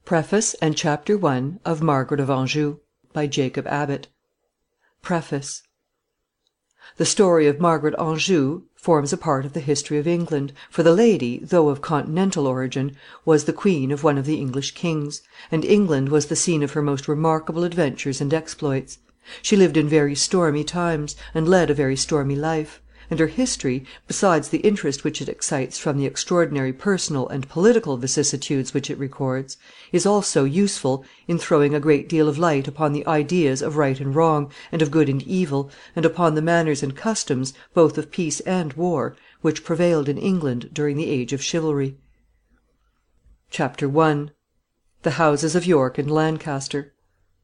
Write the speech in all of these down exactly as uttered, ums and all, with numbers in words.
PREFACE AND CHAPTER ONE OF MARGARET OF ANJOU by Jacob Abbott. PREFACE. The story of Margaret Anjou forms a part of the history of England, for the lady, though of continental origin, was the queen of one of the English kings, and England was the scene of her most remarkable adventures and exploits. She lived in very stormy times, and led a very stormy life; and her history, besides the interest which it excites from the extraordinary personal and political vicissitudes which it records, is also useful in throwing a great deal of light upon the ideas of right and wrong, and of good and evil, and upon the manners and customs, both of peace and war, which prevailed in England during the age of chivalry. Chapter one. The Houses of York and Lancaster.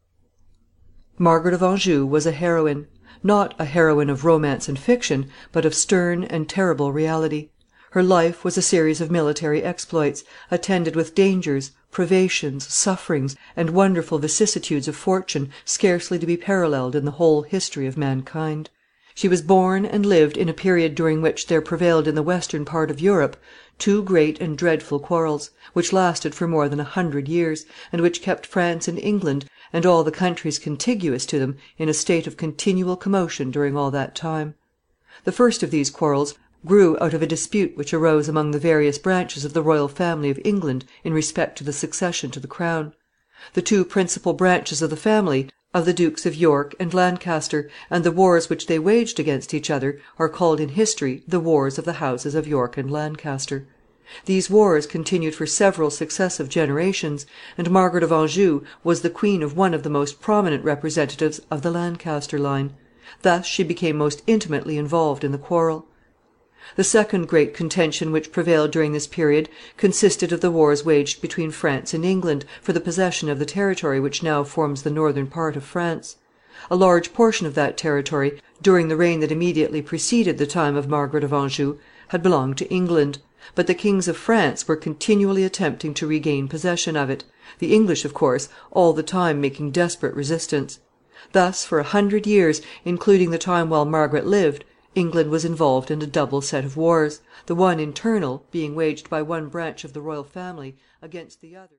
Margaret of Anjou was a heroine; not a heroine of romance and fiction, but of stern and terrible reality. Her life was a series of military exploits, attended with dangers, privations, sufferings, and wonderful vicissitudes of fortune scarcely to be paralleled in the whole history of mankind. She was born and lived in a period during which there prevailed in the western part of Europe two great and dreadful quarrels, which lasted for more than a hundred years, and which kept France and England, and all the countries contiguous to them, in a state of continual commotion during all that time. The first of these quarrels grew out of a dispute which arose among the various branches of the royal family of England in respect to the succession to the crown. The two principal branches of the family, of the Dukes of York and Lancaster, and the wars which they waged against each other, are called in history the Wars of the Houses of York and Lancaster. These wars continued for several successive generations, and Margaret of Anjou was the queen of one of the most prominent representatives of the Lancaster line. Thus she became most intimately involved in the quarrel. The second great contention which prevailed during this period consisted of the wars waged between France and England for the possession of the territory which now forms the northern part of France. A large portion of that territory, during the reign that immediately preceded the time of Margaret of Anjou, had belonged to England; but the kings of France were continually attempting to regain possession of it, the English, of course, all the time making desperate resistance. Thus, for a hundred years, including the time while Margaret lived, England was involved in a double set of wars, the one internal, being waged by one branch of the royal family against the other.